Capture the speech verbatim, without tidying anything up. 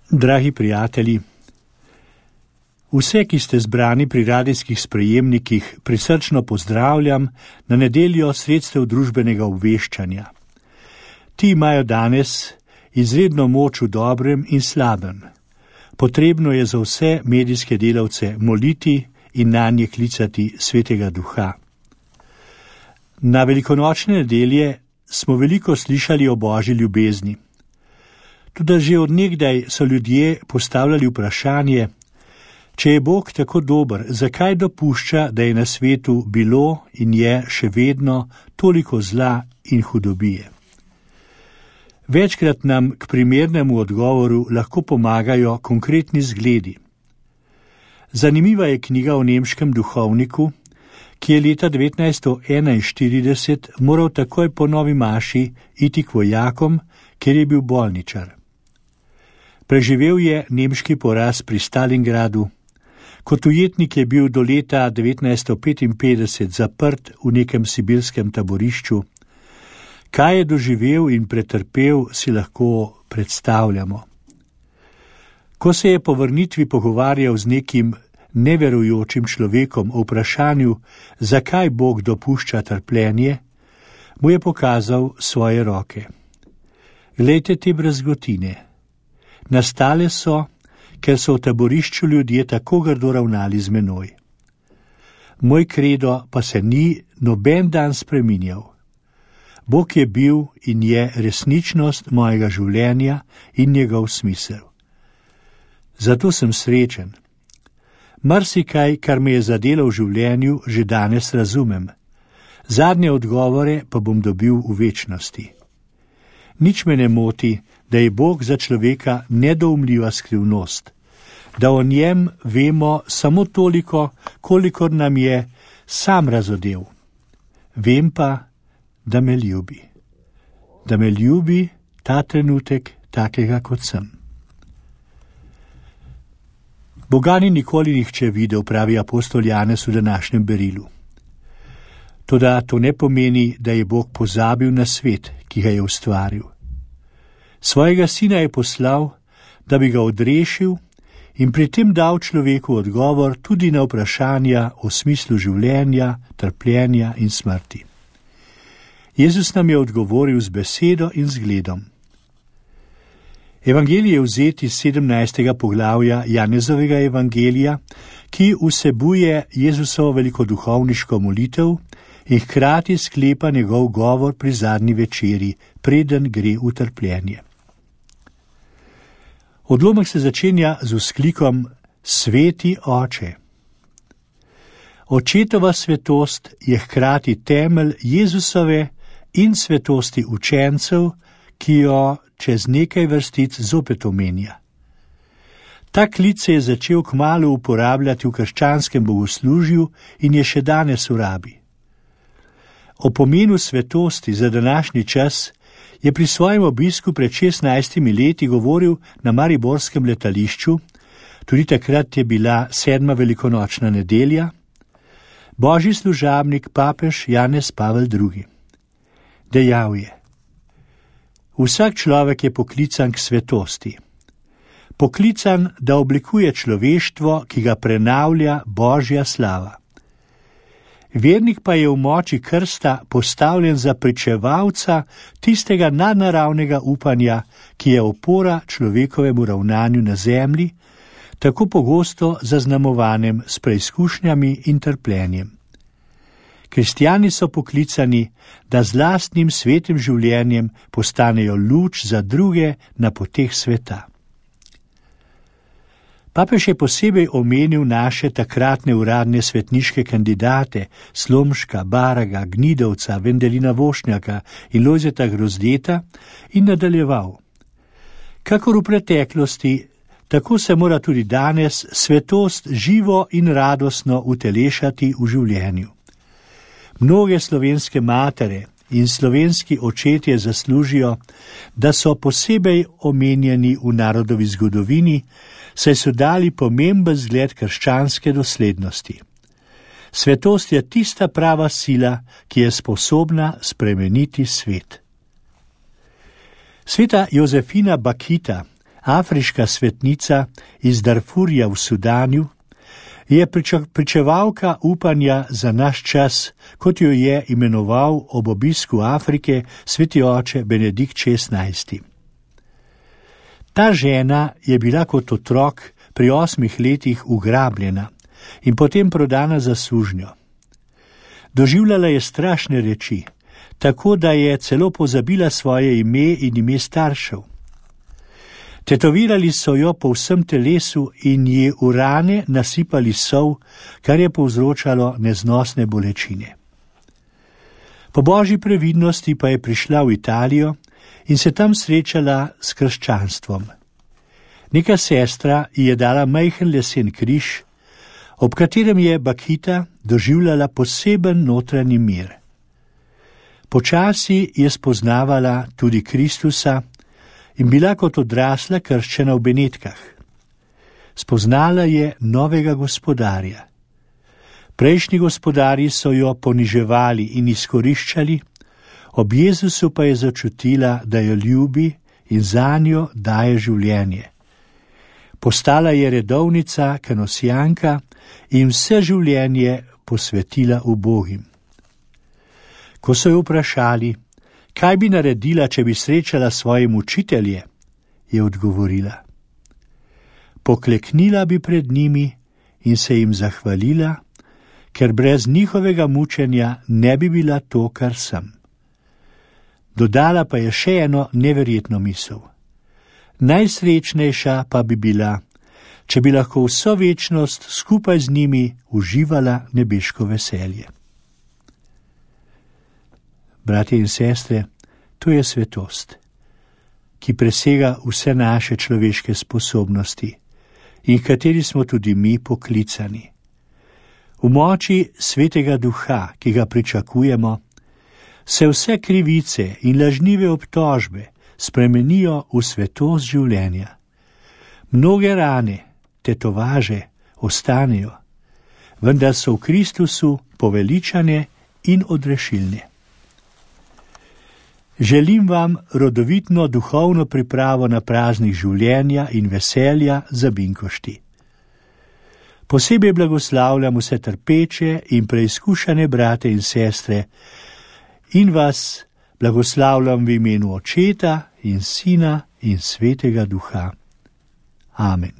Dragi prijatelji, vse, ki ste zbrani pri radijskih sprejemnikih, prisrčno pozdravljam na nedeljo sredstev družbenega obveščanja. Ti imajo danes izredno moč v dobrem in slabem. Potrebno je za vse medijske delavce moliti in nanje klicati Svetega Duha. Na velikonočne nedelje smo veliko slišali o Božji ljubezni. Tudi že od nekdaj so ljudje postavljali vprašanje, če je Bog tako dober, zakaj dopušča, da je na svetu bilo in je še vedno toliko zla in hudobije. Večkrat nam k primernemu odgovoru lahko pomagajo konkretni zgledi. Zanimiva je knjiga o nemškem duhovniku, ki je leta devetnajststo enainštirideset moral takoj po novi maši iti k vojakom, ker je bil bolničar. Preživel je nemški poraz pri Stalingradu. Kot ujetnik je bil do leta devetnajststo petinpetdeset zaprt v nekem sibirskem taborišču. Kaj je doživel in pretrpel, si lahko predstavljamo. Ko se je po vrnitvi pogovarjal z nekim neverujočim človekom o vprašanju, zakaj Bog dopušča trpljenje, mu je pokazal svoje roke. Glejte te brazgotine. Nastale so, ker so v taborišču ljudje tako grdo ravnali z menoj. Moj kredo pa se ni noben dan spreminjal. Bog je bil in je resničnost mojega življenja in njegov smisel. Zato sem srečen. Marsikaj, kar me je zadelo v življenju, že danes razumem. Zadnje odgovore pa bom dobil v večnosti. Nič me ne moti, da je Bog za človeka nedoumljiva skrivnost, da o njem vemo samo toliko, kolikor nam je sam razodel. Vem pa, da me ljubi. Da me ljubi ta trenutek takega, kot sem. Boga ni nikoli nihče videl, pravi apostol Janez v današnjem berilu. Toda to ne pomeni, da je Bog pozabil na svet, ki ga je ustvaril. Svojega sina je poslal, da bi ga odrešil in pri tem dal človeku odgovor tudi na vprašanja o smislu življenja, trpljenja in smrti. Jezus nam je odgovoril z besedo in zgledom. Evangelij je vzet iz sedemnajstega poglavja Janezovega evangelija, ki vsebuje Jezusovo velikoduhovniško molitev in hkrati sklepa njegov govor pri zadnji večeri, preden gre v trpljenje. Odlomek se začenja z vzklikom Sveti Oče. Očetova svetost je hkrati temelj Jezusove in svetosti učencev, ki jo čez nekaj vrstic zopet omenja. Ta klic se je začel kmalu uporabljati v krščanskem bogoslužju in je še danes v rabi. O pomenu svetosti za današnji čas je pri svojem obisku pred šestnajstimi leti govoril na mariborskem letališču, tudi takrat je bila sedma velikonočna nedelja, božji služabnik papež Janez Pavel drugi. Dejal je: Vsak človek je poklican k svetosti. Poklican, da oblikuje človeštvo, ki ga prenavlja Božja slava. Vernik pa je v moči krsta postavljen za pričevalca tistega nadnaravnega upanja, ki je opora človekovemu ravnanju na zemlji, tako pogosto zaznamovanem s preizkušnjami in trpljenjem. Kristjani so poklicani, da z lastnim svetim življenjem postanejo luč za druge na poteh sveta. Papež je posebej omenil naše takratne uradne svetniške kandidate Slomška, Baraga, Gnidovca, Vendelina Vošnjaka in Lojzeta Grozdeta in nadaljeval. Kakor v preteklosti, tako se mora tudi danes svetost živo in radostno utelešati v življenju. Mnoge slovenske matere in slovenski očetje zaslužijo, da so posebej omenjeni v narodovi zgodovini, saj so dali pomemben zgled krščanske doslednosti. Svetost je tista prava sila, ki je sposobna spremeniti svet. Sveta Jozefina Bakita, afriška svetnica iz Darfurja v Sudanju, je pričevalka upanja za naš čas, kot jo je imenoval ob obisku Afrike sveti oče Benedikt šestnajsti. Ta žena je bila kot otrok pri osmih letih ugrabljena in potem prodana za sužnjo. Doživljala je strašne reči, tako da je celo pozabila svoje ime in ime staršev. Tetovirali so jo po vsem telesu in ji v rane nasipali sol, kar je povzročalo neznosne bolečine. Po božji previdnosti pa je prišla v Italijo in se tam srečala s krščanstvom. Neka sestra ji je dala majhen lesen križ, ob katerem je Bakita doživljala poseben notranji mir. Počasi je spoznavala tudi Kristusa in bila kot odrasla krščena v Benetkah. Spoznala je novega gospodarja. Prejšnji gospodarji so jo poniževali in izkoriščali, ob Jezusu pa je začutila, da jo ljubi in zanjo daje življenje. Postala je redovnica, kanosijanka in vse življenje posvetila ubogim. Ko so jo vprašali, kaj bi naredila, če bi srečala svoje mučitelje, je odgovorila: pokleknila bi pred njimi in se jim zahvalila, ker brez njihovega mučenja ne bi bila to, kar sem. Dodala pa je še eno neverjetno misel. Najsrečnejša pa bi bila, če bi lahko vso večnost skupaj z njimi uživala nebeško veselje. Bratje in sestre, to je svetost, ki presega vse naše človeške sposobnosti in v kateri smo tudi mi poklicani. V moči svetega duha, ki ga pričakujemo, se vse krivice in lažnive obtožbe spremenijo v svetost življenja. Mnoge rane, tetovaže ostanejo, vendar so v Kristusu poveličane in odrešilne. Želim vam rodovitno duhovno pripravo na praznik življenja in veselja za Binkošti. Posebej blagoslavljam vse trpeče in preizkušane brate in sestre in vas blagoslavljam v imenu Očeta in Sina in Svetega Duha. Amen.